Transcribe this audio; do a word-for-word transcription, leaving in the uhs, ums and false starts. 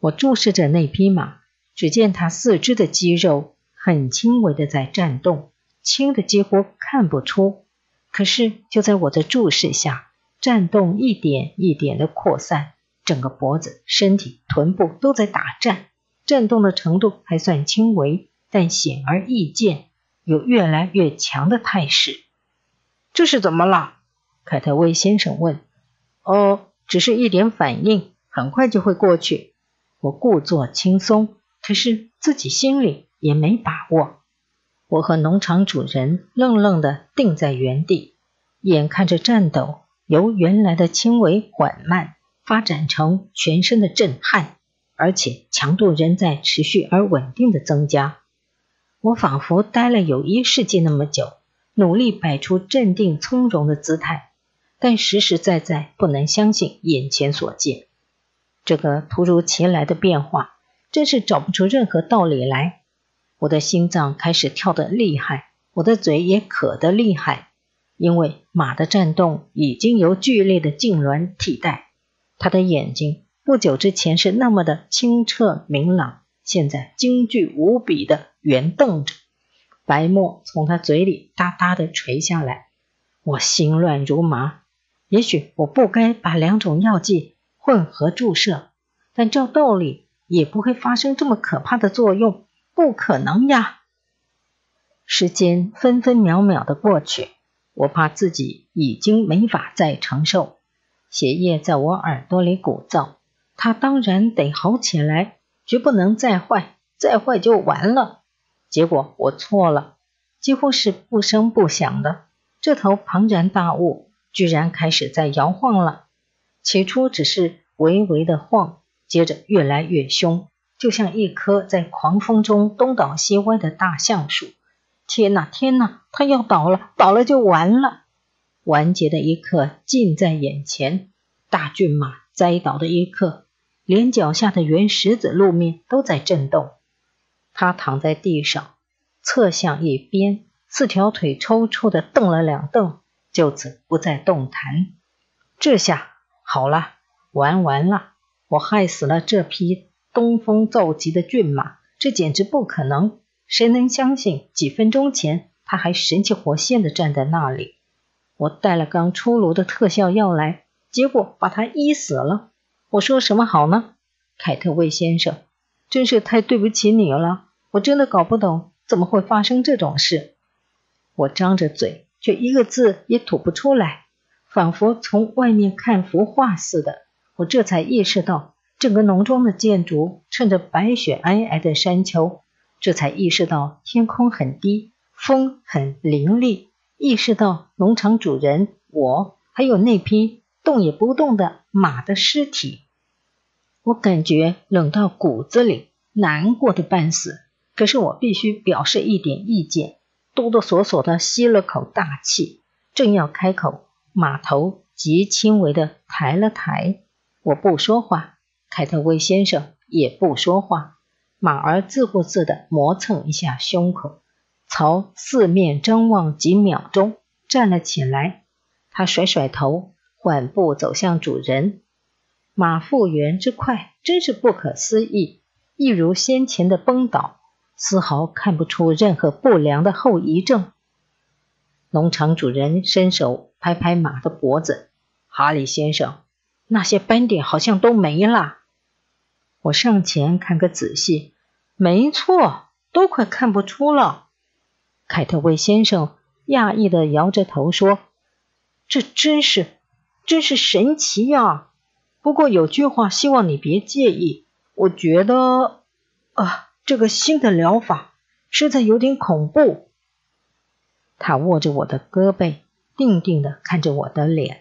我注视着那匹马，只见它四肢的肌肉很轻微的在颤动，轻的几乎看不出。可是就在我的注视下，颤动一点一点的扩散，整个脖子、身体、臀部都在打颤，震动的程度还算轻微，但显而易见，有越来越强的态势。这是怎么了？凯特威先生问。哦，只是一点反应，很快就会过去。我故作轻松，可是自己心里也没把握。我和农场主人愣愣地定在原地，眼看着颤抖由原来的轻微缓慢发展成全身的震撼，而且强度仍在持续而稳定的增加。我仿佛待了有一世纪那么久，努力摆出镇定从容的姿态，但实实在在不能相信眼前所见。这个突如其来的变化真是找不出任何道理来。我的心脏开始跳得厉害，我的嘴也渴得厉害，因为马的颤动已经由剧烈的痉挛替代。他的眼睛不久之前是那么的清澈明朗，现在惊惧无比的圆瞪着，白沫从他嘴里哒哒地垂下来。我心乱如麻，也许我不该把两种药剂混合注射，但照道理也不会发生这么可怕的作用，不可能呀！时间分分秒秒的过去，我怕自己已经没法再承受，血液在我耳朵里鼓噪，它当然得好起来，绝不能再坏，再坏就完了。结果我错了，几乎是不声不响的，这头庞然大物居然开始在摇晃了。起初只是微微的晃，接着越来越凶，就像一棵在狂风中东倒西歪的大橡树。天哪，天哪，它要倒了，倒了就完了！完结的一刻近在眼前，大骏马栽倒的一刻，连脚下的原石子路面都在震动。它躺在地上，侧向一边，四条腿抽搐地蹬了两蹬，就此不再动弹。这下好了，玩完了，我害死了这匹东风骤急的骏马，这简直不可能。谁能相信几分钟前他还神气活现地站在那里？我带了刚出炉的特效药来，结果把他医死了。我说什么好呢？凯特威先生，真是太对不起你了，我真的搞不懂怎么会发生这种事。我张着嘴，却一个字也吐不出来，仿佛从外面看幅画似的。我这才意识到，整个农庄的建筑衬着白雪皑皑的山丘，这才意识到天空很低，风很凌厉，意识到农场主人，我，还有那匹动也不动的马的尸体。我感觉冷到骨子里，难过的半死，可是我必须表示一点意见，哆哆嗦嗦地吸了口大气，正要开口，马头极轻微地抬了抬。我不说话，凯特威先生也不说话。马儿自顾自地磨蹭一下胸口，朝四面张望几秒钟，站了起来。他甩甩头，缓步走向主人。马复原之快真是不可思议，一如先前的崩倒，丝毫看不出任何不良的后遗症。农场主人伸手拍拍马的脖子，哈里先生，那些斑点好像都没了。我上前看个仔细，没错，都快看不出了。凯特威先生讶异地摇着头说，这真是真是神奇呀！不过有句话希望你别介意，我觉得啊，这个新的疗法实在有点恐怖。他握着我的胳膊，定定地看着我的脸。